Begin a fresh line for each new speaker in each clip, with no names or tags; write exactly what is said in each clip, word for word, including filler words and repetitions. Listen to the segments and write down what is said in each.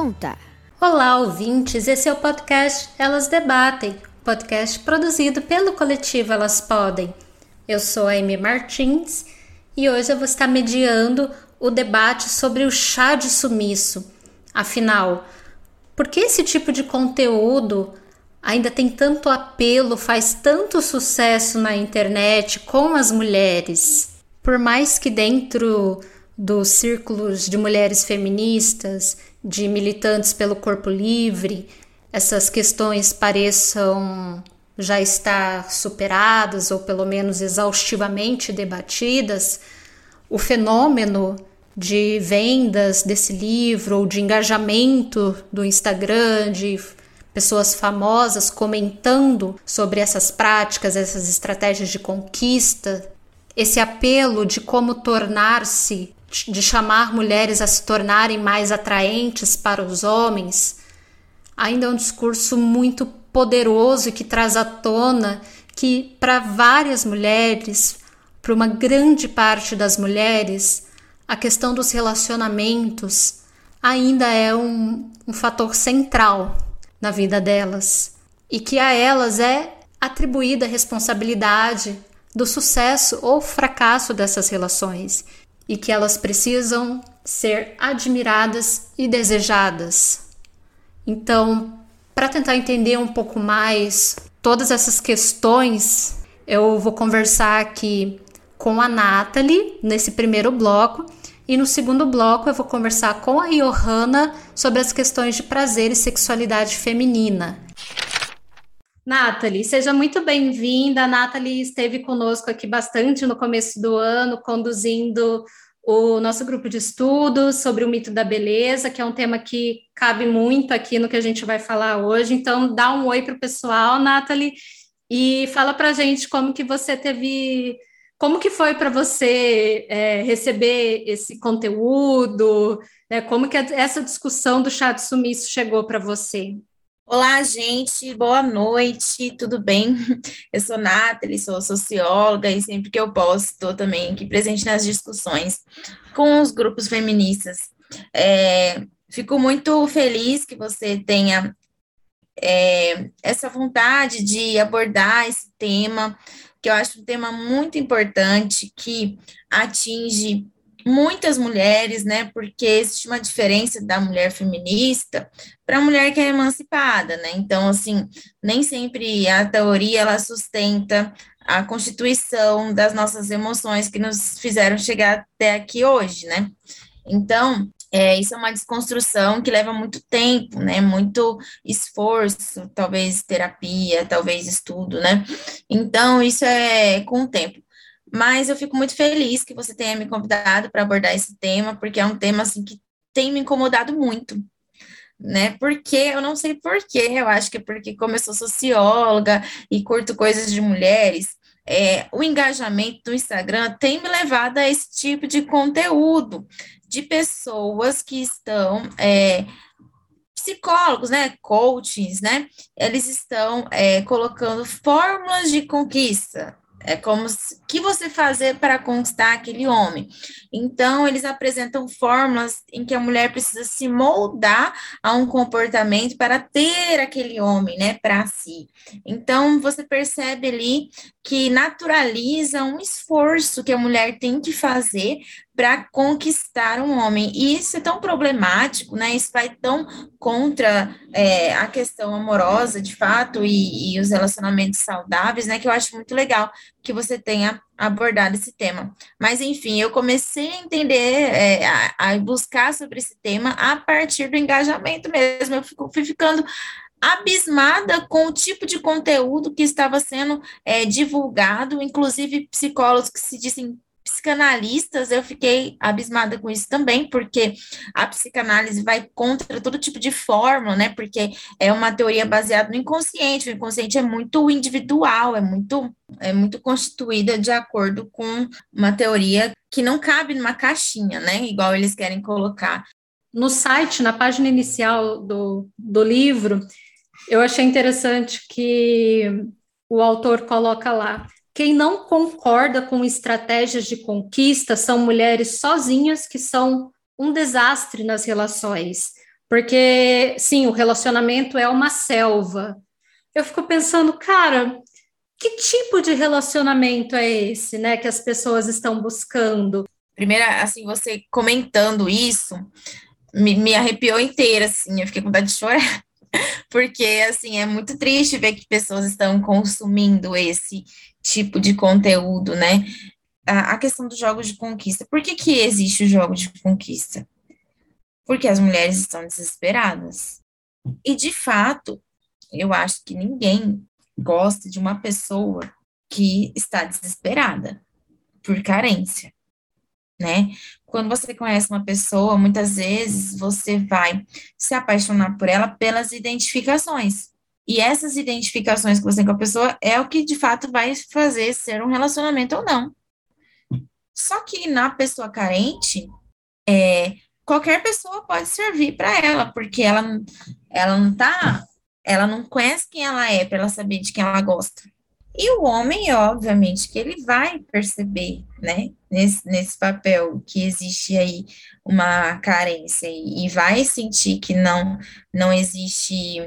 pergunta.
Olá, ouvintes, esse é o podcast Elas Debatem, podcast produzido pelo coletivo Elas Podem. Eu sou a Amy Martins e hoje eu vou estar mediando o debate sobre o chá de sumiço. Afinal, por que esse tipo de conteúdo ainda tem tanto apelo, faz tanto sucesso na internet com as mulheres? Por mais que dentro dos círculos de mulheres feministas, de militantes pelo corpo livre, essas questões pareçam já estar superadas ou pelo menos exaustivamente debatidas, o fenômeno de vendas desse livro ou de engajamento do Instagram, de pessoas famosas comentando sobre essas práticas, essas estratégias de conquista, esse apelo de como tornar-se, de chamar mulheres a se tornarem mais atraentes para os homens, ainda é um discurso muito poderoso e que traz à tona que para várias mulheres, para uma grande parte das mulheres, a questão dos relacionamentos ainda é um, um fator central na vida delas e que a elas é atribuída a responsabilidade do sucesso ou fracasso dessas relações e que elas precisam ser admiradas e desejadas. Então, para tentar entender um pouco mais todas essas questões, eu vou conversar aqui com a Nathalie nesse primeiro bloco e no segundo bloco eu vou conversar com a Johanna sobre as questões de prazer e sexualidade feminina. Nathalie, seja muito bem-vinda. A Nathalie esteve conosco aqui bastante no começo do ano, conduzindo o nosso grupo de estudos sobre o mito da beleza, que é um tema que cabe muito aqui no que a gente vai falar hoje. Então, dá um oi para o pessoal, Nathalie, e fala para a gente como que você teve, como que foi para você é, receber esse conteúdo, né, como que essa discussão do chá de sumiço chegou para você.
Olá, gente, boa noite, tudo bem? Eu sou Nathalie, sou socióloga e sempre que eu posso estou também aqui presente nas discussões com os grupos feministas. É, fico muito feliz que você tenha é, essa vontade de abordar esse tema, que eu acho um tema muito importante, que atinge muitas mulheres, né, porque existe uma diferença da mulher feminista para a mulher que é emancipada, né, então, assim, nem sempre a teoria, ela sustenta a constituição das nossas emoções que nos fizeram chegar até aqui hoje, né, então, é, isso é uma desconstrução que leva muito tempo, né, muito esforço, talvez terapia, talvez estudo, né, então, isso é com o tempo. Mas eu fico muito feliz que você tenha me convidado para abordar esse tema, porque é um tema assim que tem me incomodado muito, né? Porque eu não sei por quê, eu acho que é porque, como eu sou socióloga e curto coisas de mulheres, é, o engajamento do Instagram tem me levado a esse tipo de conteúdo de pessoas que estão. É, psicólogos, né, coaches, né, eles estão é, colocando fórmulas de conquista, é como se, que você fazer para conquistar aquele homem. Então, eles apresentam fórmulas em que a mulher precisa se moldar a um comportamento para ter aquele homem, né, para si. Então, você percebe ali que naturaliza um esforço que a mulher tem que fazer para conquistar um homem. E isso é tão problemático, né? Isso vai tão contra é, a questão amorosa, de fato, e, e os relacionamentos saudáveis, né? Que eu acho muito legal que você tenha abordado esse tema. Mas, enfim, eu comecei a entender, é, a, a buscar sobre esse tema a partir do engajamento mesmo. Eu fico, fui ficando abismada com o tipo de conteúdo que estava sendo é, divulgado, inclusive psicólogos que se dizem psicanalistas, eu fiquei abismada com isso também, porque a psicanálise vai contra todo tipo de fórmula, né, porque é uma teoria baseada no inconsciente, o inconsciente é muito individual, é muito, é muito constituída de acordo com uma teoria que não cabe numa caixinha, né, igual eles querem colocar.
No site, na página inicial do, do livro, eu achei interessante que o autor coloca lá: quem não concorda com estratégias de conquista são mulheres sozinhas que são um desastre nas relações. Porque, sim, o relacionamento é uma selva. Eu fico pensando, cara, que tipo de relacionamento é esse, né, que as pessoas estão buscando?
Primeiro, assim, você comentando isso, me, me arrepiou inteira, assim, eu fiquei com vontade de chorar, porque, assim, é muito triste ver que pessoas estão consumindo esse tipo de conteúdo, né? A, a questão dos jogos de conquista. Por que que existe o jogo de conquista? Porque as mulheres estão desesperadas. E, de fato, eu acho que ninguém gosta de uma pessoa que está desesperada por carência, né? Quando você conhece uma pessoa, muitas vezes você vai se apaixonar por ela pelas identificações. E essas identificações que você tem com a pessoa é o que de fato vai fazer ser um relacionamento ou não. Só que na pessoa carente, é, qualquer pessoa pode servir para ela, porque ela, não- ela não tá, ela não conhece quem ela é para ela saber de quem ela gosta. E o homem, obviamente, que ele vai perceber, né, nesse, nesse papel que existe aí uma carência e, e vai sentir que não, não existe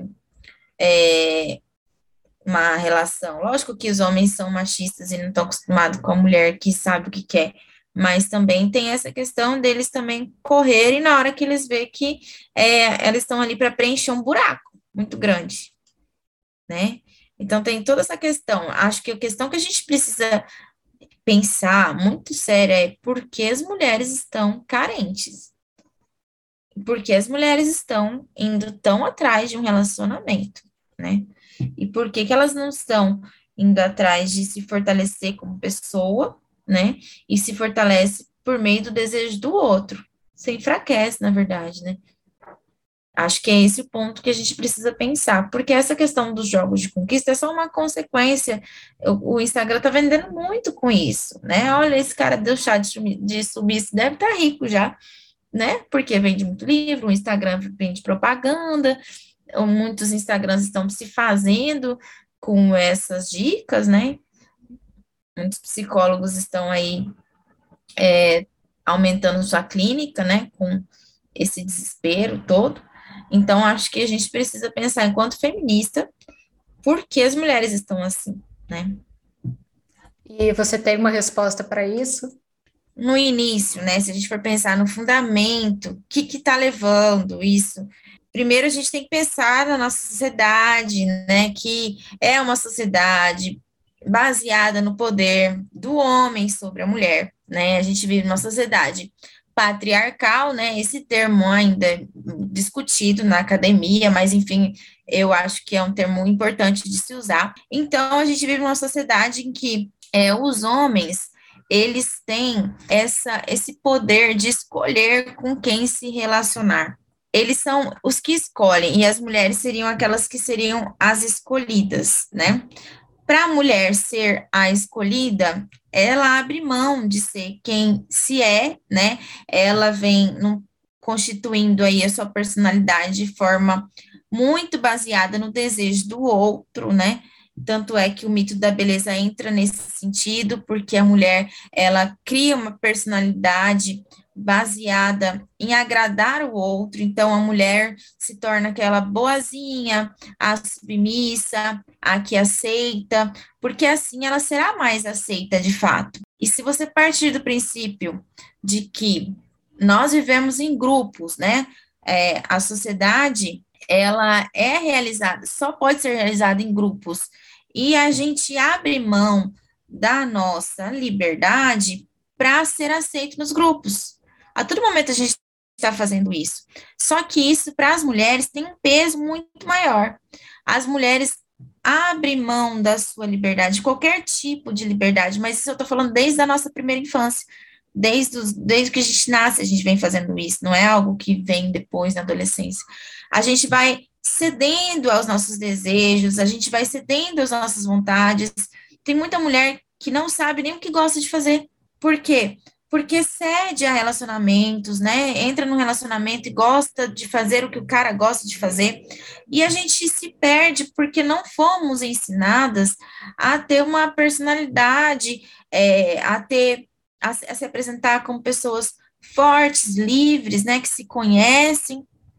é, uma relação. Lógico que os homens são machistas e não estão acostumados com a mulher que sabe o que quer, mas também tem essa questão deles também correrem na hora que eles vê que é, elas estão ali para preencher um buraco muito grande, né? Então tem toda essa questão. Acho que a questão que a gente precisa pensar muito séria é por que as mulheres estão carentes, por que as mulheres estão indo tão atrás de um relacionamento, né? E por que que elas não estão indo atrás de se fortalecer como pessoa, né? E se fortalece por meio do desejo do outro. Se enfraquece, na verdade, né? Acho que é esse o ponto que a gente precisa pensar, porque essa questão dos jogos de conquista é só uma consequência. O, o Instagram está vendendo muito com isso, né? Olha, esse cara deu chá de, sumi- de sumiço, deve estar rico já, né? Porque vende muito livro, o Instagram vende propaganda, ou muitos Instagrams estão se fazendo com essas dicas, né? Muitos psicólogos estão aí aumentando sua clínica, né? Com esse desespero todo. Então, acho que a gente precisa pensar, enquanto feminista, por que as mulheres estão assim, né?
E você tem uma resposta para isso?
No início, né? Se a gente for pensar no fundamento, o que que está levando isso? Primeiro, a gente tem que pensar na nossa sociedade, né? Que é uma sociedade baseada no poder do homem sobre a mulher, né? A gente vive numa sociedade patriarcal, né? Esse termo ainda é discutido na academia, mas enfim, eu acho que é um termo importante de se usar. Então, a gente vive numa sociedade em que é, os homens eles têm essa, esse poder de escolher com quem se relacionar. Eles são os que escolhem, e as mulheres seriam aquelas que seriam as escolhidas, né? Para a mulher ser a escolhida, ela abre mão de ser quem se é, né? Ela vem num, constituindo aí a sua personalidade de forma muito baseada no desejo do outro, né? Tanto é que o mito da beleza entra nesse sentido, porque a mulher, ela cria uma personalidade baseada em agradar o outro, então a mulher se torna aquela boazinha, a submissa, a que aceita, porque assim ela será mais aceita de fato. E se você partir do princípio de que nós vivemos em grupos, né? É, a sociedade, ela é realizada, só pode ser realizada em grupos, e a gente abre mão da nossa liberdade para ser aceito nos grupos. A todo momento a gente está fazendo isso. Só que isso, para as mulheres, tem um peso muito maior. As mulheres abrem mão da sua liberdade, qualquer tipo de liberdade, mas isso eu estou falando desde a nossa primeira infância. Desde, os, desde que a gente nasce, a gente vem fazendo isso, não é algo que vem depois na adolescência. A gente vai cedendo aos nossos desejos, a gente vai cedendo às nossas vontades. Tem muita mulher que não sabe nem o que gosta de fazer. Por quê? Porque cede a relacionamentos, né? Entra num relacionamento e gosta de fazer o que o cara gosta de fazer. E a gente se perde porque não fomos ensinadas a ter uma personalidade, é, a ter, a, a se apresentar como pessoas fortes, livres, né? Que se conhecem.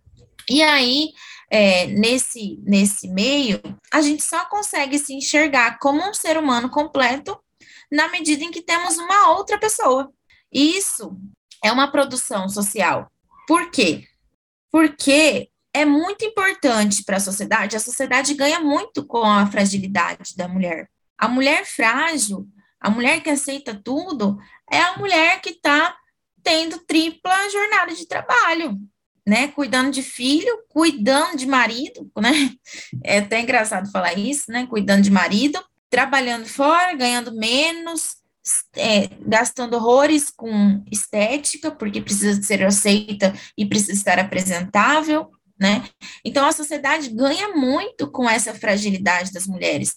E aí, é, nesse, nesse meio, a gente só consegue se enxergar como um ser humano completo na medida em que temos uma outra pessoa. Isso é uma produção social. Por quê? Porque é muito importante para a sociedade, a sociedade ganha muito com a fragilidade da mulher. A mulher frágil, a mulher que aceita tudo, é a mulher que está tendo tripla jornada de trabalho, né? Cuidando de filho, cuidando de marido, né? É até engraçado falar isso, né? Cuidando de marido, trabalhando fora, ganhando menos, é, gastando horrores com estética, porque precisa ser aceita e precisa estar apresentável, né? Então a sociedade ganha muito com essa fragilidade das mulheres.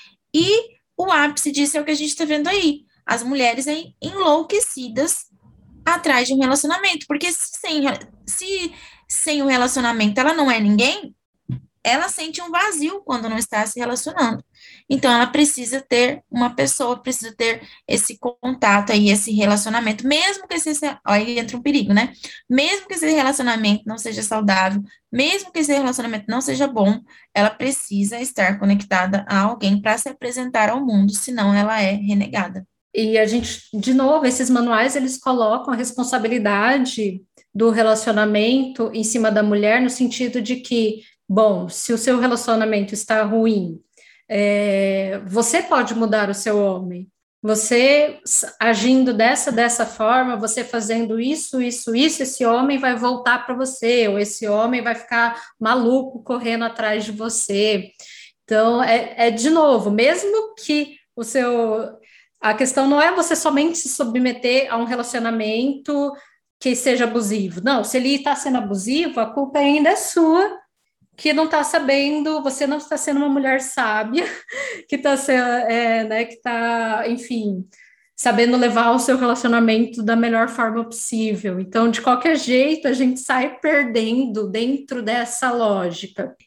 E o ápice disso é o que a gente está vendo aí. As mulheres enlouquecidas atrás de um relacionamento, porque sem, se sem o relacionamento ela não é ninguém, ela sente um vazio quando não está se relacionando. Então, ela precisa ter uma pessoa, precisa ter esse contato aí, esse relacionamento, mesmo que esse, aí entra um perigo, né? Mesmo que esse relacionamento não seja saudável, mesmo que esse relacionamento não seja bom, ela precisa estar conectada a alguém para se apresentar ao mundo, senão ela é renegada.
E a gente, de novo, esses manuais, eles colocam a responsabilidade do relacionamento em cima da mulher, no sentido de que, bom, se o seu relacionamento está ruim, é, você pode mudar o seu homem. Você agindo dessa, dessa forma, você fazendo isso, isso, isso, esse homem vai voltar para você, ou esse homem vai ficar maluco correndo atrás de você. Então, é, é de novo, mesmo que o seu... A questão não é você somente se submeter a um relacionamento que seja abusivo. Não, se ele está sendo abusivo, a culpa ainda é sua, que não está sabendo, você não está sendo uma mulher sábia, que está é, né, que está, enfim, sabendo levar o seu relacionamento da melhor forma possível. Então, de qualquer jeito, a gente sai perdendo dentro dessa lógica.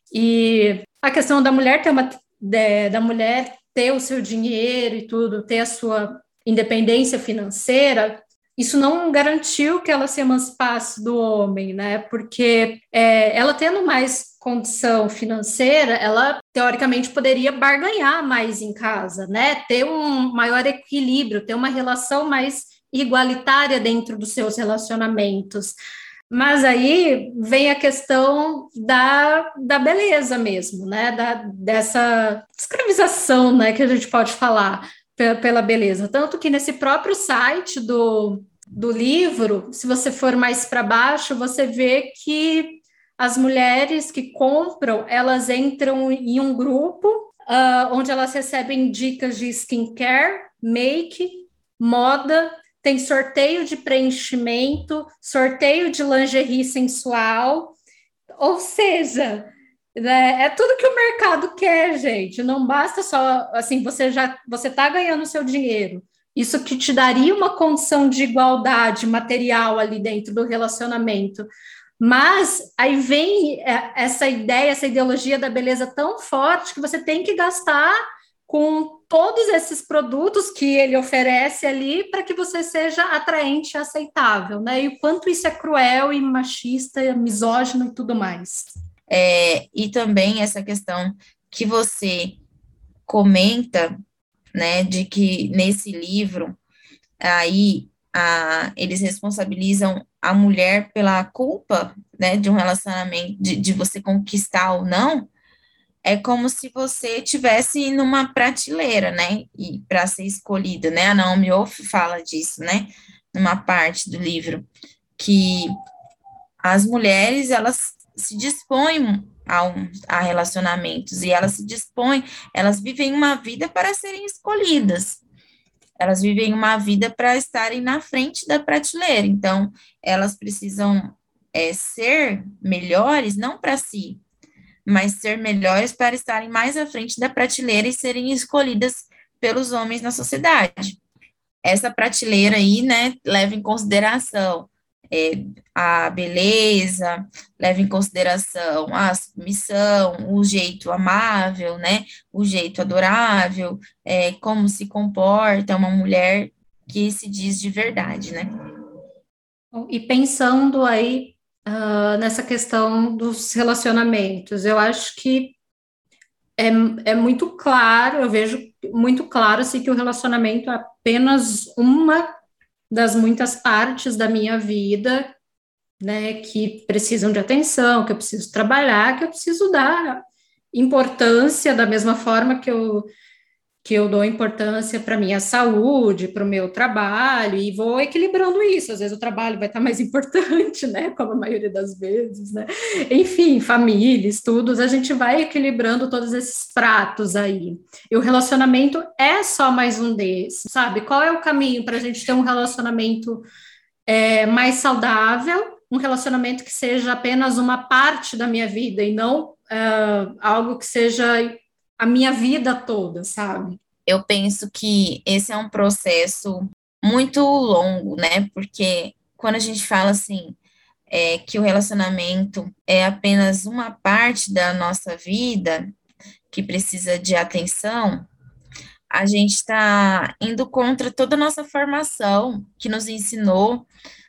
E a questão da mulher ter uma de, da mulher ter o seu dinheiro e tudo, ter a sua independência financeira, isso não garantiu que ela se emancipasse do homem, né? Porque é, ela tendo mais condição financeira, ela teoricamente poderia barganhar mais em casa, né? Ter um maior equilíbrio, ter uma relação mais igualitária dentro dos seus relacionamentos. Mas aí vem a questão da, da beleza mesmo, né? Da, dessa escravização, né? Que a gente pode falar pela, pela beleza. Tanto que nesse próprio site do, do livro, se você for mais para baixo, você vê que as mulheres que compram, elas entram em um grupo uh, onde elas recebem dicas de skincare, make, moda, tem sorteio de preenchimento, sorteio de lingerie sensual, ou seja, né, é tudo que o mercado quer, gente. Não basta só, assim, você já você está ganhando seu dinheiro. Isso que te daria uma condição de igualdade material ali dentro do relacionamento. Mas aí vem essa ideia, essa ideologia da beleza tão forte que você tem que gastar com todos esses produtos que ele oferece ali para que você seja atraente e aceitável, né? E o quanto isso é cruel e machista, misógino e tudo mais.
É, e também essa questão que você comenta, né, de que nesse livro aí a, eles responsabilizam a mulher pela culpa, né, de um relacionamento, de, de você conquistar ou não, é como se você tivesse numa prateleira, né, e para ser escolhida, né, a Naomi Wolf fala disso, né, numa parte do livro, que as mulheres, elas se dispõem a, um, a relacionamentos, e elas se dispõem, elas vivem uma vida para serem escolhidas, elas vivem uma vida para estarem na frente da prateleira, então, elas precisam é, ser melhores, não para si, mas ser melhores para estarem mais à frente da prateleira e serem escolhidas pelos homens na sociedade. Essa prateleira aí, né, leva em consideração é, a beleza, leva em consideração a submissão, o jeito amável, né, o jeito adorável, é, como se comporta uma mulher que se diz de verdade, né.
E pensando aí ah, nessa questão dos relacionamentos. Eu acho que é, é muito claro, eu vejo muito claro assim, que o relacionamento é apenas uma das muitas partes da minha vida, né, que precisam de atenção, que eu preciso trabalhar, que eu preciso dar importância da mesma forma que eu que eu dou importância para a minha saúde, para o meu trabalho, e vou equilibrando isso. Às vezes o trabalho vai estar mais importante, né? Como a maioria das vezes, né? Enfim, família, estudos, a gente vai equilibrando todos esses pratos aí. E o relacionamento é só mais um desses, sabe? Qual é o caminho para a gente ter um relacionamento é, mais saudável? Um relacionamento que seja apenas uma parte da minha vida e não uh, algo que seja a minha vida toda, sabe?
Eu penso que esse é um processo muito longo, né? Porque quando a gente fala assim, é, que o relacionamento é apenas uma parte da nossa vida que precisa de atenção, a gente está indo contra toda a nossa formação que nos ensinou,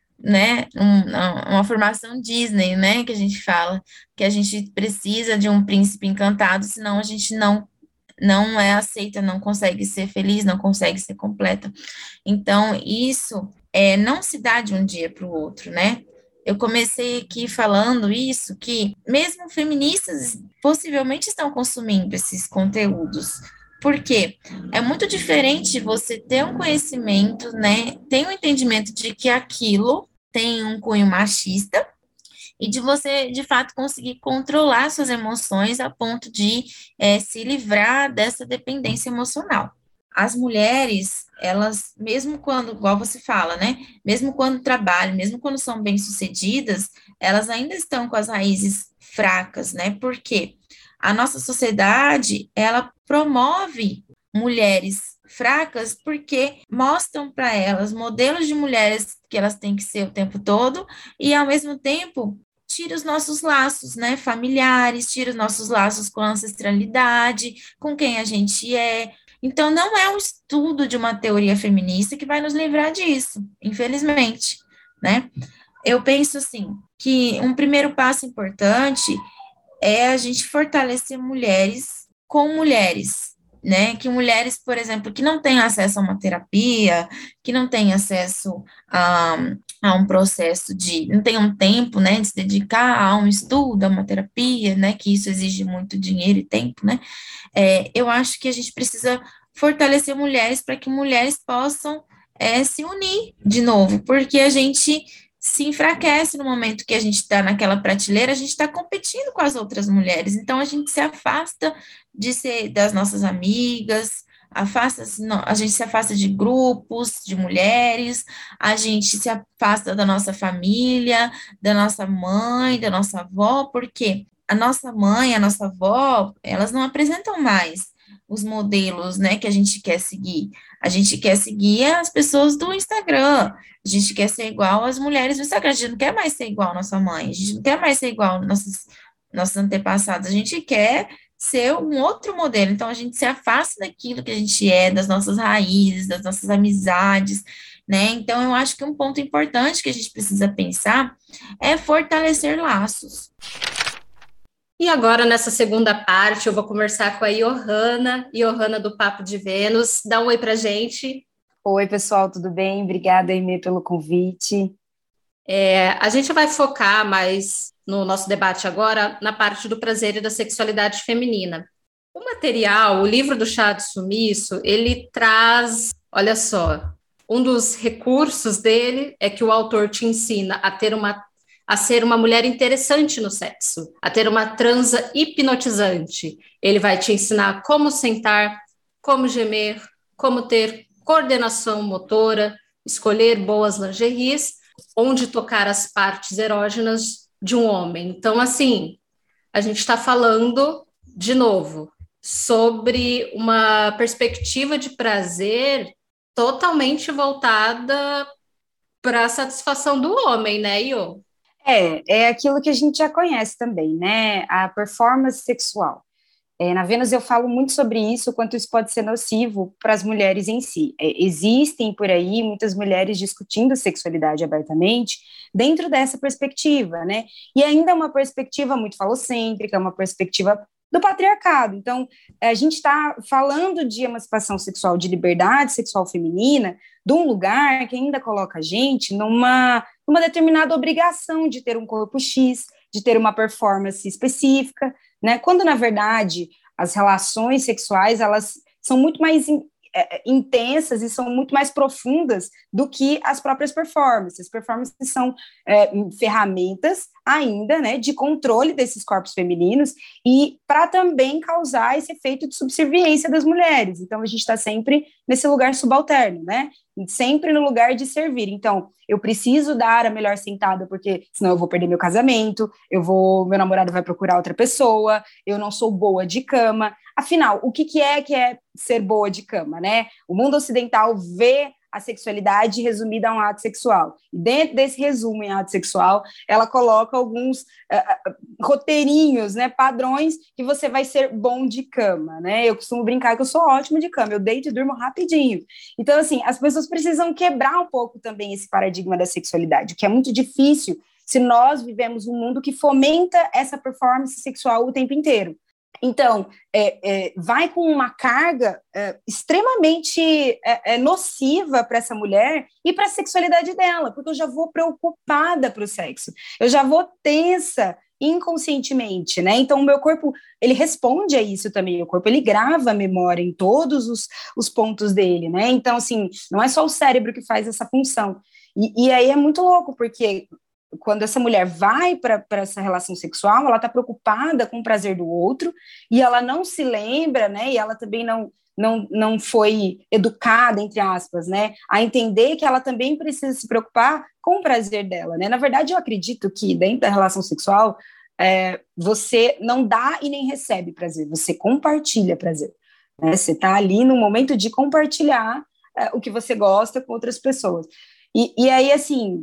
né? Um- uma formação Disney, né? Que a gente fala que a gente precisa de um príncipe encantado, senão a gente não não é aceita, não consegue ser feliz, não consegue ser completa. Então, isso é, não se dá de um dia para o outro, né? Eu comecei aqui falando isso, que mesmo feministas possivelmente estão consumindo esses conteúdos. Por quê? É muito diferente você ter um conhecimento, né? Ter um entendimento de que aquilo tem um cunho machista, e de você, de fato, conseguir controlar suas emoções a ponto de é, se livrar dessa dependência emocional. As mulheres, elas, mesmo quando, igual você fala, né? Mesmo quando trabalham, mesmo quando são bem-sucedidas, elas ainda estão com as raízes fracas, né? Porque a nossa sociedade, ela promove mulheres fracas porque mostram para elas modelos de mulheres que elas têm que ser o tempo todo e, ao mesmo tempo, tira os nossos laços, né, familiares, tira os nossos laços com a ancestralidade, com quem a gente é. Então, não é um estudo de uma teoria feminista que vai nos livrar disso, infelizmente, né? Eu penso, assim, que um primeiro passo importante é a gente fortalecer mulheres com mulheres, né? Que mulheres, por exemplo, que não têm acesso a uma terapia, que não têm acesso a, a um processo de, não tem um tempo, né, de se dedicar a um estudo, a uma terapia, né? Que isso exige muito dinheiro e tempo, né? É, eu acho que a gente precisa fortalecer mulheres para que mulheres possam é, se unir de novo, porque a gente se enfraquece no momento que a gente está naquela prateleira, a gente está competindo com as outras mulheres, então a gente se afasta de ser das nossas amigas, afasta, a gente se afasta de grupos de mulheres, a gente se afasta da nossa família, da nossa mãe, da nossa avó, porque a nossa mãe, a nossa avó, elas não apresentam mais os modelos, né, que a gente quer seguir. A gente quer seguir as pessoas do Instagram, a gente quer ser igual às mulheres do Instagram, a gente não quer mais ser igual à nossa mãe, a gente não quer mais ser igual aos nossos, nossos antepassados, a gente quer ser um outro modelo, então a gente se afasta daquilo que a gente é, das nossas raízes, das nossas amizades, né? Então eu acho que um ponto importante que a gente precisa pensar é fortalecer laços.
E agora, nessa segunda parte, eu vou conversar com a Johanna, Johanna do Papo de Vênus. Dá um oi pra gente.
Oi, pessoal, tudo bem? Obrigada, Aimee, pelo convite.
É, a gente vai focar mais no nosso debate agora na parte do prazer e da sexualidade feminina. O material, o livro do Chá de Sumiço, ele traz, olha só, um dos recursos dele é que o autor te ensina a ter uma a ser uma mulher interessante no sexo, a ter uma transa hipnotizante. Ele vai te ensinar como sentar, como gemer, como ter coordenação motora, escolher boas lingeries, onde tocar as partes erógenas de um homem. Então, assim, a gente está falando, de novo, sobre uma perspectiva de prazer totalmente voltada para a satisfação do homem, né, Io?
É, é aquilo que a gente já conhece também, né? A performance sexual. É, na Vênus eu falo muito sobre isso, o quanto isso pode ser nocivo para as mulheres em si. É, existem por aí muitas mulheres discutindo sexualidade abertamente dentro dessa perspectiva, né? E ainda é uma perspectiva muito falocêntrica, uma perspectiva do patriarcado. Então, a gente está falando de emancipação sexual, de liberdade sexual feminina, de um lugar que ainda coloca a gente numa, numa determinada obrigação de ter um corpo X, de ter uma performance específica, né? Quando, na verdade, as relações sexuais, elas são muito mais in, é, intensas e são muito mais profundas do que as próprias performances. As performances são é, ferramentas ainda, né, de controle desses corpos femininos e para também causar esse efeito de subserviência das mulheres. Então, a gente está sempre nesse lugar subalterno, né? Sempre no lugar de servir. Então, eu preciso dar a melhor sentada, porque senão eu vou perder meu casamento, eu vou, meu namorado vai procurar outra pessoa, eu não sou boa de cama. Afinal, o que, que é que é ser boa de cama, né? O mundo ocidental vê a sexualidade resumida a um ato sexual. E dentro desse resumo em ato sexual, ela coloca alguns uh, roteirinhos, né, padrões que você vai ser bom de cama, né? Eu costumo brincar que eu sou ótima de cama, eu deito e durmo rapidinho. Então, assim, as pessoas precisam quebrar um pouco também esse paradigma da sexualidade, que é muito difícil se nós vivemos um mundo que fomenta essa performance sexual o tempo inteiro. Então, é, é, vai com uma carga é, extremamente é, é, nociva para essa mulher e para a sexualidade dela, porque eu já vou preocupada para o sexo, eu já vou tensa inconscientemente, né? Então, o meu corpo, ele responde a isso também, o corpo, ele grava a memória em todos os, os pontos dele, né? Então, assim, não é só o cérebro que faz essa função. E, e aí é muito louco, porque quando essa mulher vai para essa relação sexual, ela está preocupada com o prazer do outro, e ela não se lembra, né, e ela também não, não, não foi educada, entre aspas, né, a entender que ela também precisa se preocupar com o prazer dela, né. Na verdade, eu acredito que dentro da relação sexual, é, você não dá e nem recebe prazer, você compartilha prazer, né, você está ali no momento de compartilhar é, o que você gosta com outras pessoas. E, e aí, assim,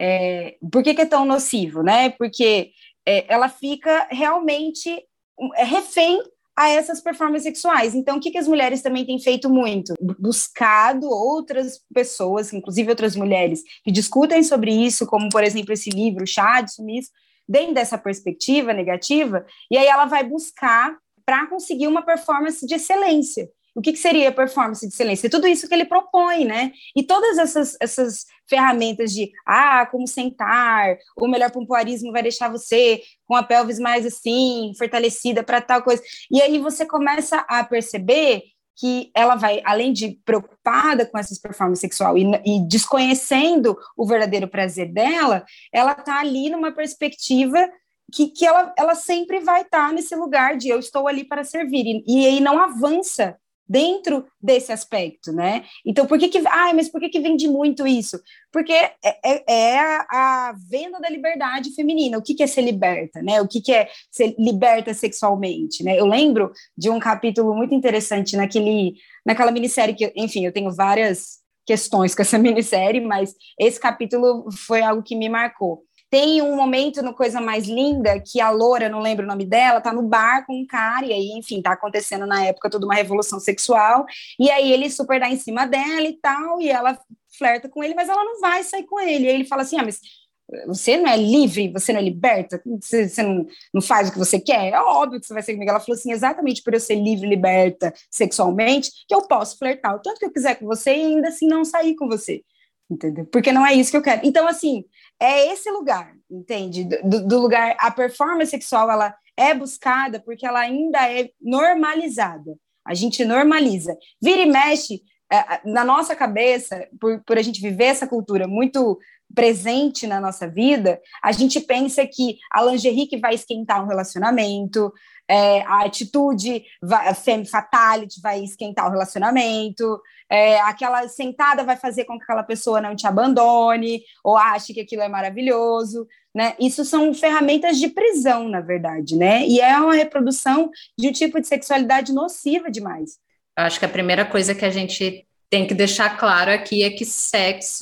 É, por que, que é tão nocivo, né? Porque é, ela fica realmente é, refém a essas performances sexuais. Então, o que, que as mulheres também têm feito muito? Buscado outras pessoas, inclusive outras mulheres, que discutem sobre isso, como, por exemplo, esse livro, Chá de Sumiço, dentro dessa perspectiva negativa, e aí ela vai buscar para conseguir uma performance de excelência. O que, que seria performance de excelência? Tudo isso que ele propõe, né? E todas essas, essas ferramentas de, ah, como sentar, o melhor pompoarismo vai deixar você com a pelvis mais assim, fortalecida para tal coisa. E aí você começa a perceber que ela vai, além de preocupada com essas performances sexual e, e desconhecendo o verdadeiro prazer dela, ela está ali numa perspectiva que, que ela, ela sempre vai estar tá nesse lugar de eu estou ali para servir, e, e aí não avança dentro desse aspecto, né? Então, por que que... Ah, mas por que que vende muito isso? Porque é, é, é a, a venda da liberdade feminina. O que que é ser liberta, né? O que que é ser liberta sexualmente, né? Eu lembro de um capítulo muito interessante naquele, naquela minissérie que, enfim, eu tenho várias questões com essa minissérie, mas esse capítulo foi algo que me marcou. Tem um momento no Coisa Mais Linda que a loura, não lembro o nome dela, tá no bar com um cara, e aí, enfim, tá acontecendo na época toda uma revolução sexual, e aí ele super dá em cima dela e tal, e ela flerta com ele, mas ela não vai sair com ele. E aí ele fala assim, ah, mas você não é livre, você não é liberta, você, você não, não faz o que você quer? É óbvio que você vai ser comigo. Ela falou assim, exatamente por eu ser livre, liberta sexualmente, que eu posso flertar o tanto que eu quiser com você e ainda assim não sair com você. Entendeu? Porque não é isso que eu quero. Então, assim, é esse lugar, entende? Do, do lugar, a performance sexual, ela é buscada porque ela ainda é normalizada. A gente normaliza. Vira e mexe, é, na nossa cabeça, por, por a gente viver essa cultura muito presente na nossa vida, a gente pensa que a lingerie que vai esquentar um relacionamento, é, a atitude, vai, a femme fatality vai esquentar o relacionamento, é, aquela sentada vai fazer com que aquela pessoa não te abandone, ou ache que aquilo é maravilhoso, né? Isso são ferramentas de prisão, na verdade, né? E é uma reprodução de um tipo de sexualidade nociva demais.
Eu acho que a primeira coisa que a gente tem que deixar claro aqui é que sexo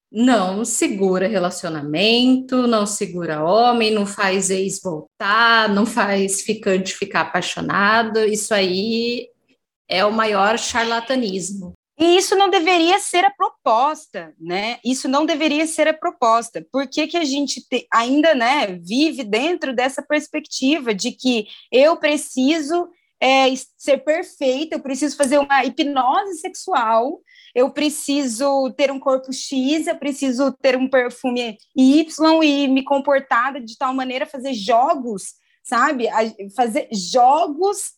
não segura relacionamento, não segura homem, não faz ex voltar, não faz ficante ficar apaixonado. Isso aí é o maior charlatanismo.
E isso não deveria ser a proposta, né? Isso não deveria ser a proposta. Por que que a gente te, ainda, né, vive dentro dessa perspectiva de que eu preciso é, ser perfeita, eu preciso fazer uma hipnose sexual, eu preciso ter um corpo X, eu preciso ter um perfume Y e me comportar de tal maneira, fazer jogos, sabe? Fazer jogos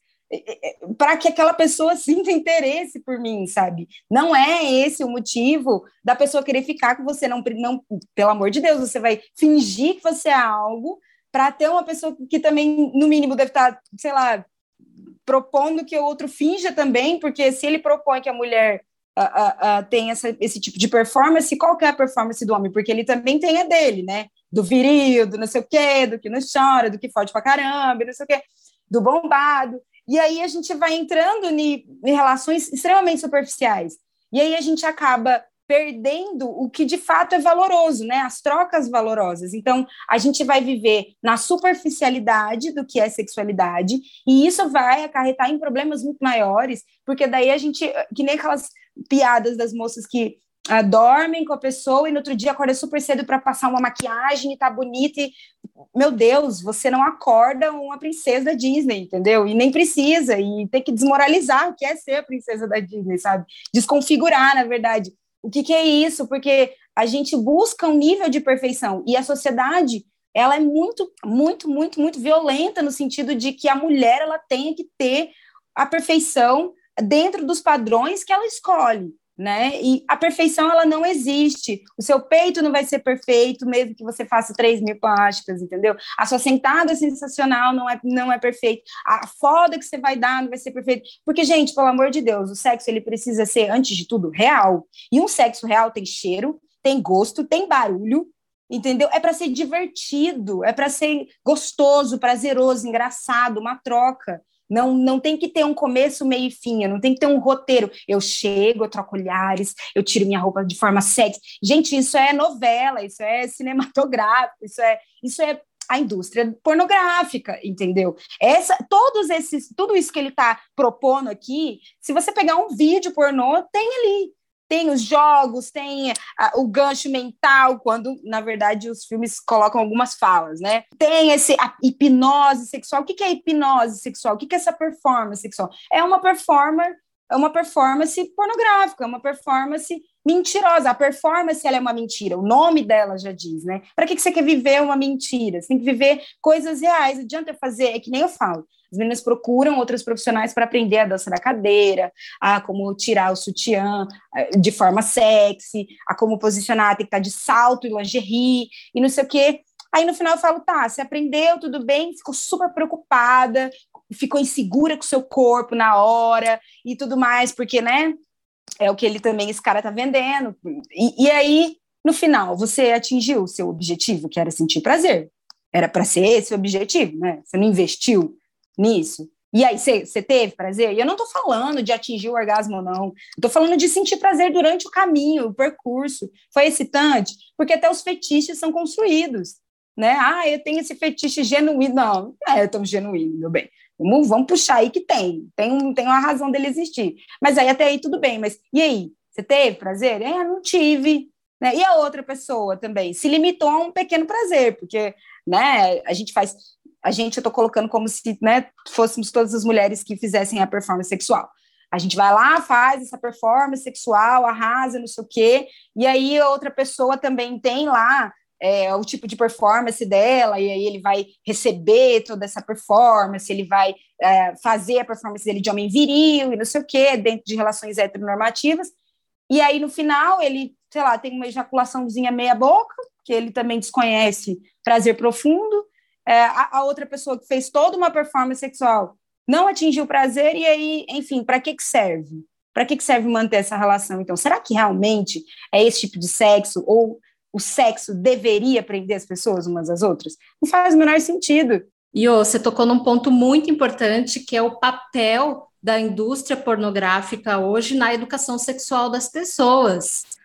para que aquela pessoa sinta interesse por mim, sabe? Não é esse o motivo da pessoa querer ficar com você, não, não, pelo amor de Deus, você vai fingir que você é algo para ter uma pessoa que também, no mínimo, deve estar, sei lá, propondo que o outro finja também, porque se ele propõe que a mulher uh, uh, uh, tem essa, esse tipo de performance, qual que é a performance do homem? Porque ele também tem a dele, né? Do viril, do não sei o quê, do que não chora, do que fode pra caramba, não sei o quê, do bombado. E aí a gente vai entrando em, em relações extremamente superficiais. E aí a gente acaba perdendo o que de fato é valoroso, né? As trocas valorosas. Então, a gente vai viver na superficialidade do que é sexualidade, e isso vai acarretar em problemas muito maiores, porque daí a gente, que nem aquelas piadas das moças que Uh, dormem com a pessoa e no outro dia acorda super cedo para passar uma maquiagem e tá bonita e, meu Deus, você não acorda uma princesa da Disney, entendeu? E nem precisa, e tem que desmoralizar o que é ser a princesa da Disney, sabe? Desconfigurar, na verdade. O que que é isso? Porque a gente busca um nível de perfeição e a sociedade, ela é muito, muito, muito, muito violenta no sentido de que a mulher, ela tem que ter a perfeição dentro dos padrões que ela escolhe, né? E a perfeição, ela não existe. O seu peito não vai ser perfeito, mesmo que você faça três mil plásticas, entendeu? A sua sentada sensacional não é, não é perfeita. A foda que você vai dar não vai ser perfeita. Porque, gente, pelo amor de Deus, o sexo, ele precisa ser, antes de tudo, real. E um sexo real tem cheiro, tem gosto, tem barulho, entendeu? É para ser divertido, é para ser gostoso, prazeroso, engraçado, uma troca. Não, não tem que ter um começo, meio e fim, não tem que ter um roteiro. Eu chego, eu troco olhares, eu tiro minha roupa de forma sexy. Gente, isso é novela, isso é cinematográfico, isso é, isso é a indústria pornográfica, entendeu? Essa, todos esses, tudo isso que ele está propondo aqui, se você pegar um vídeo pornô, tem ali. Tem os jogos, tem a, o gancho mental, quando, na verdade, os filmes colocam algumas falas, né? Tem esse, a hipnose sexual. O que, que é hipnose sexual? O que, que é essa performance sexual? É uma performance, é uma performance pornográfica, é uma performance mentirosa. A performance, ela é uma mentira, o nome dela já diz, né? Para que, que você quer viver uma mentira? Você tem que viver coisas reais. Não adianta eu fazer, é que nem eu falo. As meninas procuram outros profissionais para aprender a dança da cadeira, a como tirar o sutiã de forma sexy, a como posicionar, tem que estar de salto e lingerie, e não sei o quê. Aí no final eu falo, tá, você aprendeu, tudo bem, ficou super preocupada, ficou insegura com o seu corpo na hora e tudo mais, porque, né, é o que ele também, esse cara tá vendendo. E, e aí, no final, você atingiu o seu objetivo, que era sentir prazer. Era para ser esse o objetivo, né? Você não investiu nisso. E aí, você teve prazer? E eu não tô falando de atingir o orgasmo ou não. Eu tô falando de sentir prazer durante o caminho, o percurso. Foi excitante? Porque até os fetiches são construídos, né? Ah, eu tenho esse fetiche genuíno. Não, não é tão genuíno, meu bem. Vamos, vamos puxar aí que tem. Tem, um, tem uma razão dele existir. Mas aí, até aí, tudo bem. Mas e aí? Você teve prazer? É, não tive. Né? E a outra pessoa também se limitou a um pequeno prazer, porque, né, a gente faz... A gente, eu tô colocando como se, né, fôssemos todas as mulheres que fizessem a performance sexual. A gente vai lá, faz essa performance sexual, arrasa, não sei o quê, e aí a outra pessoa também tem lá é, o tipo de performance dela, e aí ele vai receber toda essa performance, ele vai é, fazer a performance dele de homem viril, e não sei o quê, dentro de relações heteronormativas, e aí no final ele, sei lá, tem uma ejaculaçãozinha meia boca, que ele também desconhece prazer profundo. É, a, a outra pessoa que fez toda uma performance sexual não atingiu o prazer, e aí, enfim, para que que serve? Para que que serve manter essa relação? Então, será que realmente é esse tipo de sexo, ou o sexo deveria prender as pessoas umas às outras? Não faz o menor sentido.
E oh, você tocou num ponto muito importante, que é o papel da indústria pornográfica hoje na educação sexual das pessoas.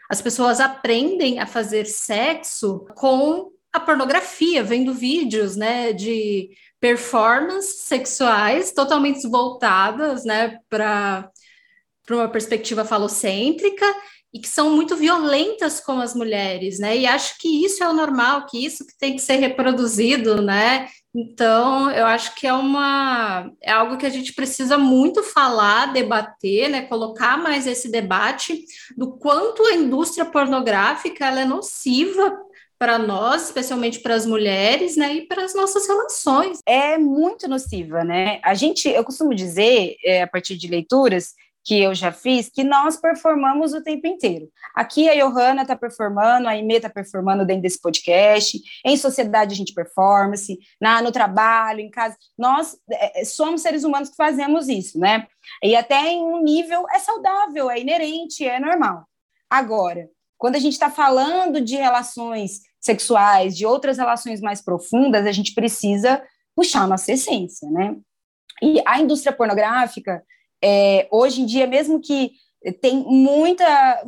As pessoas aprendem a fazer sexo com a pornografia, vendo vídeos, né, de performances sexuais totalmente voltadas, né, para para uma perspectiva falocêntrica e que são muito violentas com as mulheres, né? E acho que isso é o normal, que isso que tem que ser reproduzido, né? Então, eu acho que é uma é algo que a gente precisa muito falar, debater, né? Colocar mais esse debate do quanto a indústria pornográfica ela é nociva para nós, especialmente para as mulheres, né? E para as nossas relações.
É muito nociva, né? A gente, eu costumo dizer, é, a partir de leituras que eu já fiz, que nós performamos o tempo inteiro. Aqui a Johanna está performando, a Aimee está performando dentro desse podcast, em sociedade a gente performance, na, no trabalho, em casa. Nós é, somos seres humanos que fazemos isso, né? E até em um nível é saudável, é inerente, é normal. Agora, quando a gente está falando de relações sexuais, de outras relações mais profundas, a gente precisa puxar a nossa essência, né? E a indústria pornográfica, É, hoje em dia, mesmo que tem muita,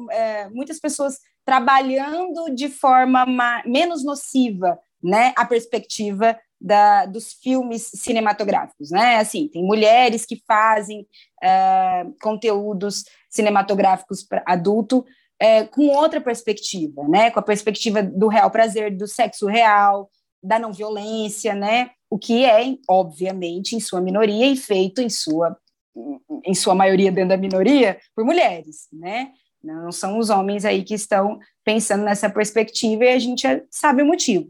é, muitas pessoas trabalhando de forma ma- menos nociva, né, a perspectiva da, dos filmes cinematográficos, né, assim, tem mulheres que fazem é, conteúdos cinematográficos para adulto é, com outra perspectiva, né, com a perspectiva do real prazer, do sexo real, da não violência, né, o que é, obviamente, em sua minoria e feito em sua em sua maioria dentro da minoria, por mulheres, né? Não são os homens aí que estão pensando nessa perspectiva e a gente sabe o motivo.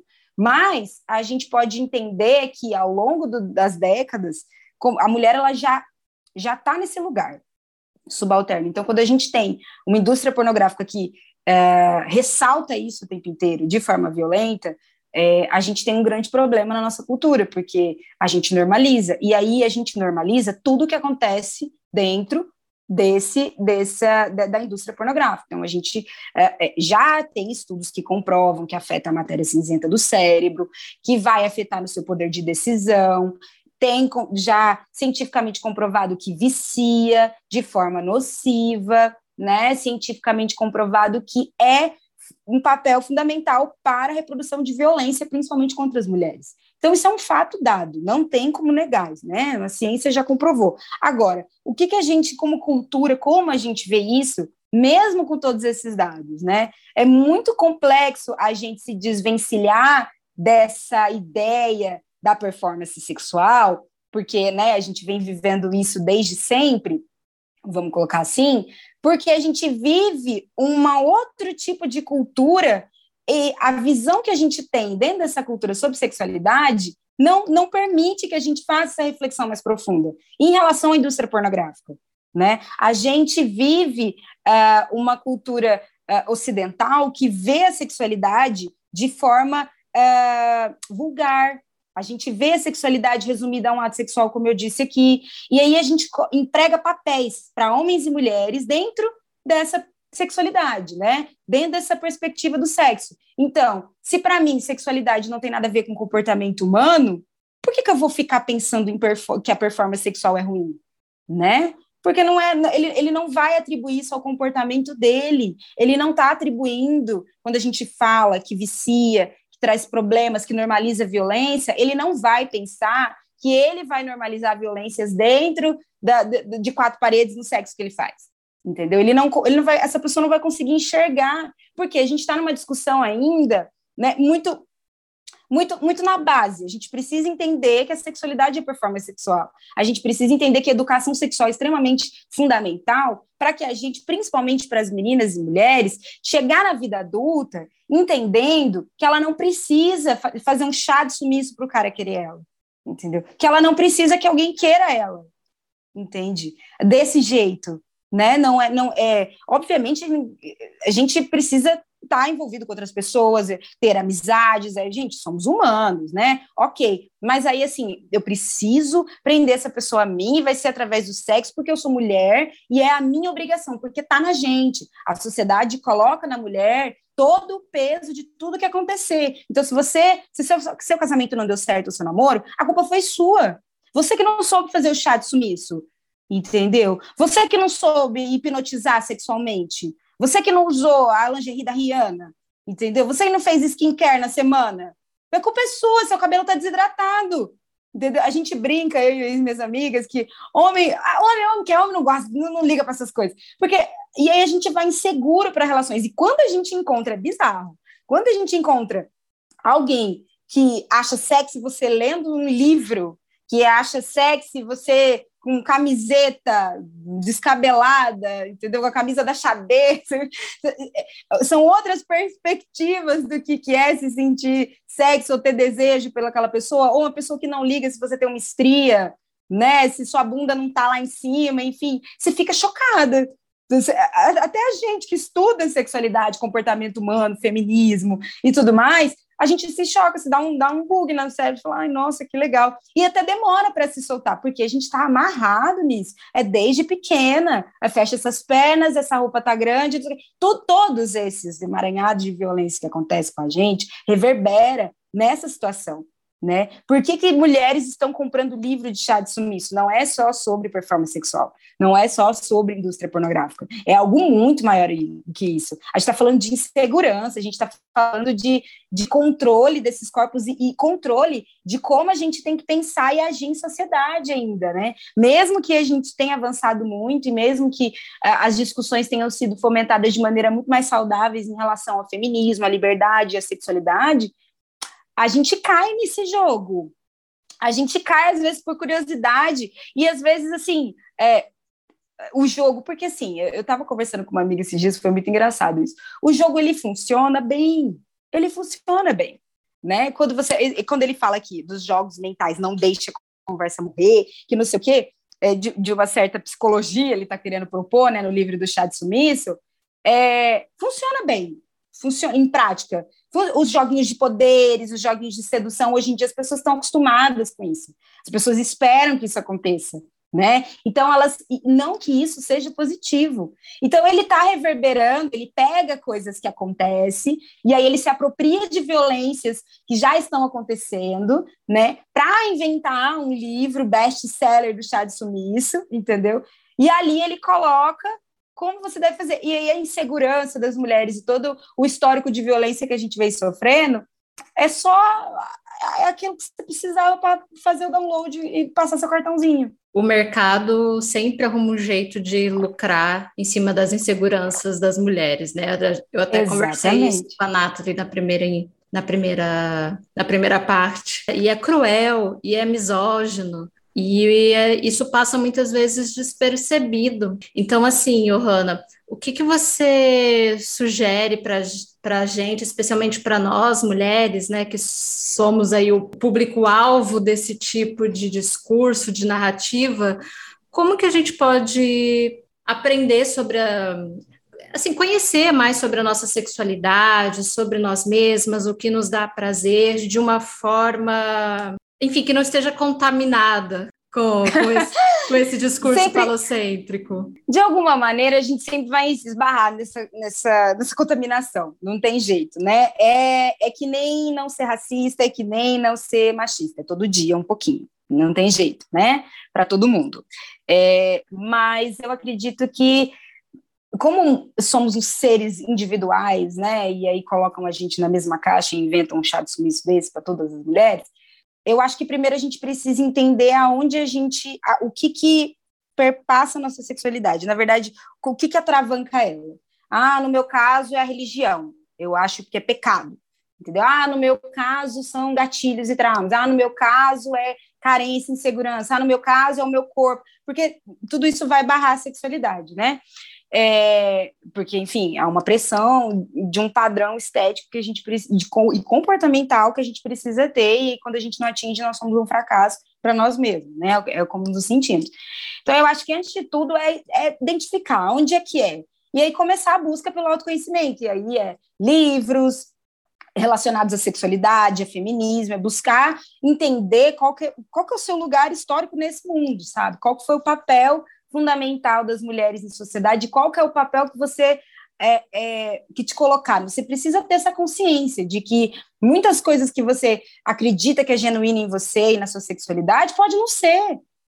Mas a gente pode entender que ao longo do, das décadas, a mulher ela já já está nesse lugar subalterno. Então, quando a gente tem uma indústria pornográfica que é, ressalta isso o tempo inteiro de forma violenta, É, a gente tem um grande problema na nossa cultura, porque a gente normaliza, e aí a gente normaliza tudo que acontece dentro desse, dessa, da, da indústria pornográfica. Então, a gente é, já tem estudos que comprovam que afeta a matéria cinzenta do cérebro, que vai afetar no seu poder de decisão, tem já cientificamente comprovado que vicia de forma nociva, né? Cientificamente comprovado que é um papel fundamental para a reprodução de violência, principalmente contra as mulheres. Então, isso é um fato dado, não tem como negar, né? A ciência já comprovou. Agora, o que, que a gente, como cultura, como a gente vê isso, mesmo com todos esses dados, né? É muito complexo a gente se desvencilhar dessa ideia da performance sexual, porque, né, a gente vem vivendo isso desde sempre, vamos colocar assim, porque a gente vive um outro tipo de cultura e a visão que a gente tem dentro dessa cultura sobre sexualidade não, não permite que a gente faça essa reflexão mais profunda em relação à indústria pornográfica, né? A gente vive uh, uma cultura uh, ocidental que vê a sexualidade de forma uh, vulgar. A gente vê a sexualidade resumida a um ato sexual, como eu disse aqui, e aí a gente entrega papéis para homens e mulheres dentro dessa sexualidade, né? Dentro dessa perspectiva do sexo. Então, se para mim sexualidade não tem nada a ver com comportamento humano, por que, que eu vou ficar pensando em que a performance sexual é ruim, né? Porque não é, ele, ele não vai atribuir isso ao comportamento dele, ele não está atribuindo, quando a gente fala que vicia, traz problemas, que normaliza a violência, ele não vai pensar que ele vai normalizar violências dentro da, de, de quatro paredes no sexo que ele faz, entendeu? Ele não, ele não vai, essa pessoa não vai conseguir enxergar, porque a gente está numa discussão ainda, né, muito, muito, muito na base. A gente precisa entender que a sexualidade é performance sexual. A gente precisa entender que a educação sexual é extremamente fundamental para que a gente, principalmente para as meninas e mulheres, chegar na vida adulta entendendo que ela não precisa fa- fazer um chá de sumiço para o cara querer ela, entendeu? Que ela não precisa que alguém queira ela, entende? Desse jeito, né? Não é, não é. Obviamente, a gente precisa estar envolvido com outras pessoas, ter amizades, é, gente, somos humanos, né? Ok, mas aí, assim, eu preciso prender essa pessoa a mim, vai ser através do sexo, porque eu sou mulher e é a minha obrigação, porque tá na gente. A sociedade coloca na mulher todo o peso de tudo que acontecer. Então, se você, se seu, seu casamento não deu certo, o seu namoro, a culpa foi sua. Você que não soube fazer o chá de sumiço, entendeu? Você que não soube hipnotizar sexualmente, Você que não usou a lingerie da Rihanna, entendeu? Você que não fez skincare na semana, a culpa é sua, seu cabelo está desidratado. Entendeu? A gente brinca, eu e minhas amigas, que homem, homem, homem, que é homem não gosta, não, não liga para essas coisas. Porque, e aí a gente vai inseguro para relações. E quando a gente encontra, é bizarro, quando a gente encontra alguém que acha sexy você lendo um livro, que acha sexy você com camiseta descabelada, entendeu? Com a camisa da xadrez. São outras perspectivas do que, que é se sentir sexo ou ter desejo pelaquela pessoa, ou uma pessoa que não liga se você tem uma estria, né? Se sua bunda não está lá em cima, enfim, você fica chocada. Até a gente que estuda sexualidade, comportamento humano, feminismo e tudo mais, a gente se choca, se dá um, dá um bug no cérebro, fala, ai, nossa, que legal. E até demora para se soltar, porque a gente está amarrado nisso. É desde pequena, fecha essas pernas, essa roupa tá grande, tu, todos esses emaranhados de violência que acontecem com a gente reverbera nessa situação. Né? Por que, que mulheres estão comprando livro de chá de sumiço? Não é só sobre performance sexual, não é só sobre indústria pornográfica, é algo muito maior que isso. A gente está falando de insegurança, a gente está falando de, de controle desses corpos e, e controle de como a gente tem que pensar e agir em sociedade ainda, né? Mesmo que a gente tenha avançado muito e mesmo que uh, as discussões tenham sido fomentadas de maneira muito mais saudáveis em relação ao feminismo, à liberdade e à sexualidade, a gente cai nesse jogo, a gente cai às vezes por curiosidade e às vezes assim, é, o jogo, porque assim, eu estava conversando com uma amiga esses dias, foi muito engraçado isso, o jogo ele funciona bem, ele funciona bem, né, quando você, quando ele fala aqui dos jogos mentais, não deixa a conversa morrer, que não sei o quê, é, de, de uma certa psicologia ele está querendo propor, né, no livro do Chá de Sumiço, é, funciona bem, funciona em prática. Os joguinhos de poderes, os joguinhos de sedução, hoje em dia as pessoas estão acostumadas com isso. As pessoas esperam que isso aconteça, né? Então, elas, não que isso seja positivo. Então, ele está reverberando, ele pega coisas que acontecem, e aí ele se apropria de violências que já estão acontecendo, né? Para inventar um livro best-seller do Chá de Sumiço, entendeu? E ali ele coloca como você deve fazer. E aí a insegurança das mulheres e todo o histórico de violência que a gente vem sofrendo é só é aquilo que você precisava para fazer o download e passar seu cartãozinho.
O mercado sempre arruma um jeito de lucrar em cima das inseguranças das mulheres, né? Eu até Exatamente. Conversei isso com a Nathalie na primeira, na, primeira, na primeira parte. E é cruel, e é misógino, e isso passa muitas vezes despercebido. Então, assim, Johanna, o que, que você sugere para a gente, especialmente para nós, mulheres, né, que somos aí o público-alvo desse tipo de discurso, de narrativa, como que a gente pode aprender sobre a... assim, conhecer mais sobre a nossa sexualidade, sobre nós mesmas, o que nos dá prazer, de uma forma... enfim, que não esteja contaminada com, com, esse, com esse discurso sempre, falocêntrico.
De alguma maneira, a gente sempre vai esbarrar nessa, nessa, nessa contaminação, não tem jeito, né? É, é que nem não ser racista, é que nem não ser machista, é todo dia um pouquinho, não tem jeito, né? Para todo mundo. É, mas eu acredito que, como somos os seres individuais, né? E aí colocam a gente na mesma caixa e inventam um chá de sumiço desse para todas as mulheres, eu acho que primeiro a gente precisa entender aonde a gente, a, o que que perpassa a nossa sexualidade, na verdade, o que que atravanca ela. Ah, no meu caso é a religião, eu acho que é pecado, entendeu? Ah, no meu caso são gatilhos e traumas, ah, no meu caso é carência e insegurança, ah, no meu caso é o meu corpo, porque tudo isso vai barrar a sexualidade, né? É, porque, enfim, há uma pressão de um padrão estético que a gente precisa, de, e comportamental que a gente precisa ter, e quando a gente não atinge, nós somos um fracasso para nós mesmos, né? É como nos sentimos. Então, eu acho que, antes de tudo, é, é identificar onde é que é, e aí começar a busca pelo autoconhecimento, e aí é livros relacionados à sexualidade, a feminismo, é buscar entender qual que, qual que é o seu lugar histórico nesse mundo, sabe? Qual que foi o papel fundamental das mulheres em sociedade, qual que é o papel que você é, é, que te colocaram. Você precisa ter essa consciência de que muitas coisas que você acredita que é genuína em você e na sua sexualidade pode não ser,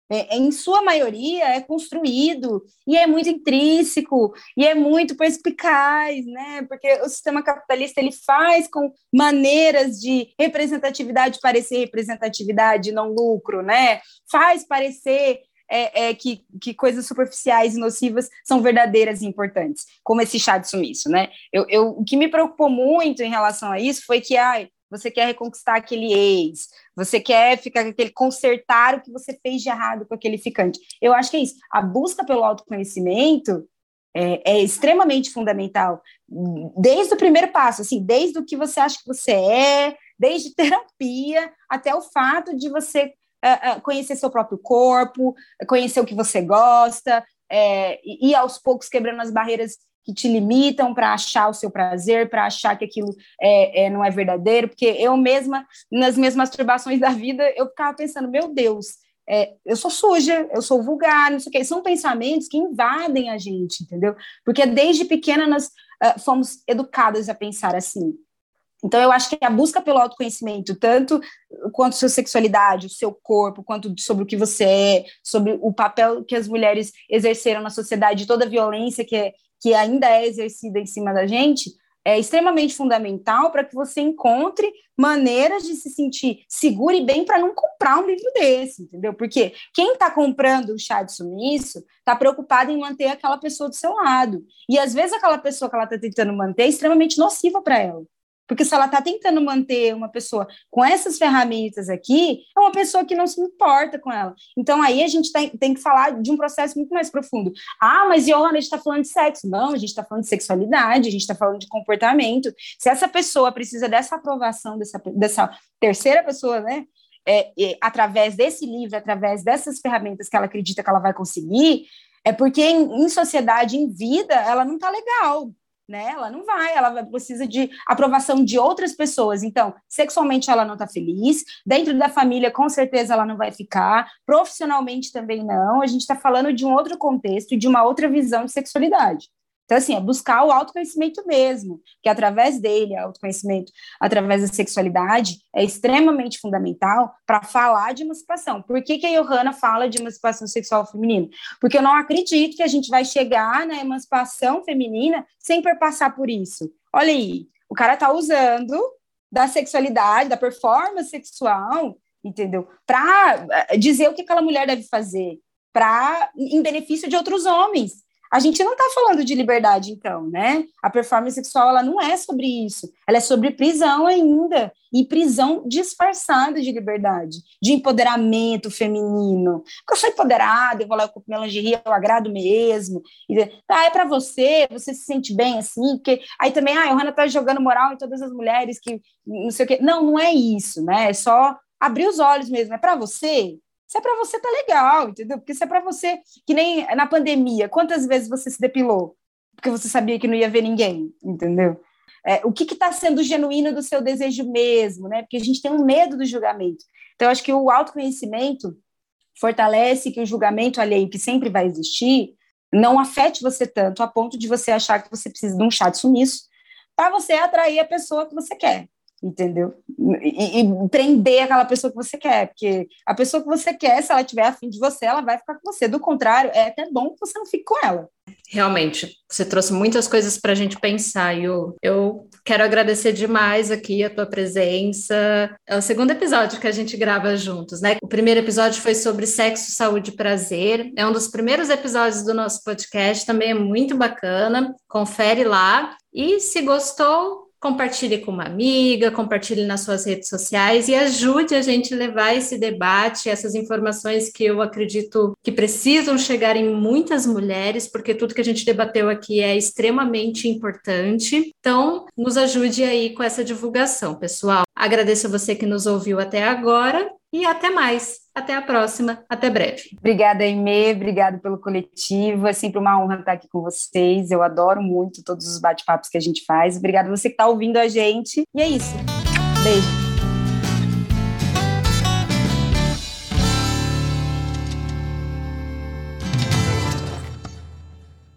é, em sua maioria, é construído e é muito intrínseco e é muito perspicaz, né? Porque o sistema capitalista ele faz com maneiras de representatividade parecer representatividade, não lucro, né? Faz parecer É, é, que, que coisas superficiais e nocivas são verdadeiras e importantes, como esse chá de sumiço, né? Eu, eu, o que me preocupou muito em relação a isso foi que, ai, você quer reconquistar aquele ex, você quer ficar com aquele, consertar o que você fez de errado com aquele ficante. Eu acho que é isso. A busca pelo autoconhecimento é, é extremamente fundamental, desde o primeiro passo, assim, desde o que você acha que você é, desde terapia, até o fato de você Uh, conhecer seu próprio corpo, conhecer o que você gosta, é, e, e aos poucos quebrando as barreiras que te limitam para achar o seu prazer, para achar que aquilo é, é, não é verdadeiro, porque eu mesma, nas minhas masturbações da vida, eu ficava pensando, meu Deus, é, eu sou suja, eu sou vulgar, não sei o quê. São pensamentos que invadem a gente, entendeu? Porque desde pequena nós uh, fomos educadas a pensar assim. Então, eu acho que a busca pelo autoconhecimento, tanto quanto sua sexualidade, o seu corpo, quanto sobre o que você é, sobre o papel que as mulheres exerceram na sociedade, toda a violência que, é, que ainda é exercida em cima da gente, é extremamente fundamental para que você encontre maneiras de se sentir segura e bem para não comprar um livro desse, entendeu? Porque quem está comprando o chá de sumiço está preocupado em manter aquela pessoa do seu lado. E, às vezes, aquela pessoa que ela está tentando manter é extremamente nociva para ela. Porque se ela está tentando manter uma pessoa com essas ferramentas aqui, é uma pessoa que não se importa com ela. Então, aí a gente tem, tem que falar de um processo muito mais profundo. Ah, mas, Johanna, a gente está falando de sexo. Não, a gente está falando de sexualidade, a gente está falando de comportamento. Se essa pessoa precisa dessa aprovação, dessa, dessa terceira pessoa, né, é, é, através desse livro, através dessas ferramentas que ela acredita que ela vai conseguir, é porque em, em sociedade, em vida, ela não está legal. Né? Ela não vai, ela precisa de aprovação de outras pessoas. Então, sexualmente ela não está feliz, dentro da família com certeza ela não vai ficar, profissionalmente também não. A gente está falando de um outro contexto e de uma outra visão de sexualidade. Então, assim, é buscar o autoconhecimento mesmo, que através dele, o autoconhecimento através da sexualidade, é extremamente fundamental para falar de emancipação. Por que que a Johanna fala de emancipação sexual feminina? Porque eu não acredito que a gente vai chegar na emancipação feminina sem perpassar por isso. Olha aí, o cara está usando da sexualidade, da performance sexual, entendeu? Para dizer o que aquela mulher deve fazer, para em benefício de outros homens. A gente não está falando de liberdade, então, né? A performance sexual, ela não é sobre isso. Ela é sobre prisão ainda. E prisão disfarçada de liberdade, de empoderamento feminino. Porque eu sou empoderada, eu vou lá, eu compro minha lingerie, eu agrado mesmo. E, ah, é para você, você se sente bem assim. Porque aí também, ah, a Johanna está jogando moral em todas as mulheres que não sei o quê. Não, não é isso, né? É só abrir os olhos mesmo. É para você? Se é para você, tá legal, entendeu? Porque se é para você, que nem na pandemia, quantas vezes você se depilou? Porque você sabia que não ia ver ninguém, entendeu? É, o que está sendo genuíno do seu desejo mesmo, né? Porque a gente tem um medo do julgamento. Então, eu acho que o autoconhecimento fortalece que o julgamento alheio, que sempre vai existir, não afete você tanto a ponto de você achar que você precisa de um chá de sumiço para você atrair a pessoa que você quer. Entendeu? E, e prender aquela pessoa que você quer, porque a pessoa que você quer, se ela tiver afim de você, ela vai ficar com você. Do contrário, é até bom que você não fique com ela.
Realmente, você trouxe muitas coisas para a gente pensar, e eu, eu quero agradecer demais aqui a tua presença. É o segundo episódio que a gente grava juntos, né? O primeiro episódio foi sobre sexo, saúde e prazer. É um dos primeiros episódios do nosso podcast, também é muito bacana. Confere lá. E se gostou, compartilhe com uma amiga, compartilhe nas suas redes sociais e ajude a gente a levar esse debate, essas informações que eu acredito que precisam chegar em muitas mulheres, porque tudo que a gente debateu aqui é extremamente importante. Então, nos ajude aí com essa divulgação, pessoal. Agradeço a você que nos ouviu até agora e até mais. Até a próxima, até breve.
Obrigada, Aimee, obrigada pelo coletivo, é sempre uma honra estar aqui com vocês, eu adoro muito todos os bate-papos que a gente faz, obrigada a você que está ouvindo a gente, e é isso, beijo.